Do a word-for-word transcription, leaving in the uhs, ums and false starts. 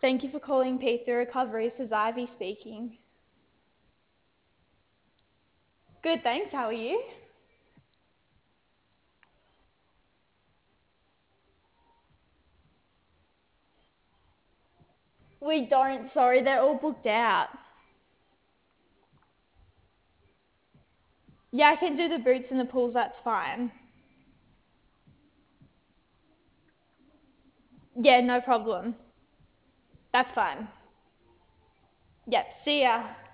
Thank you for calling P three Recovery. This is Ivy speaking. Good, thanks. How are you? We don't, sorry, they're all booked out. Yeah, I can do the boots and the pools, that's fine. Yeah, no problem. That's fine. Yep, see ya.